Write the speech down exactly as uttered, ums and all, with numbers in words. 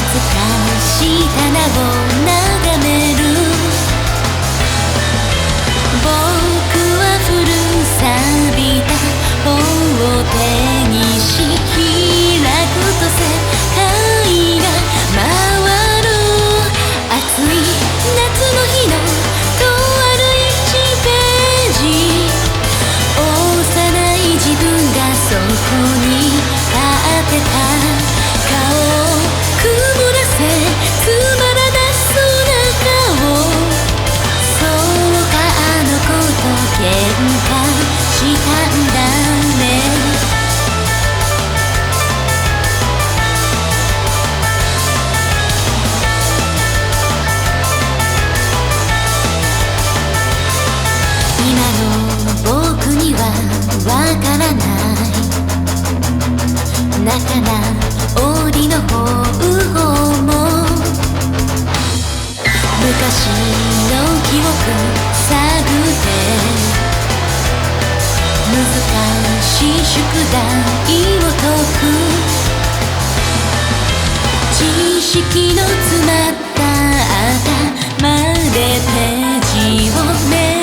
し棚を眺める。僕は古錆びた本を手にし開くと世界が回る。暑い夏の日のとあるいちページ、幼い自分がそこに立ってた。顔を曇らせつまらなそうな顔。そうか、あの子と喧嘩したんだね。今の僕にはわからない。仲直りの方法も昔の記憶探って難しい宿題を解く。知識の詰まった頭でページをめ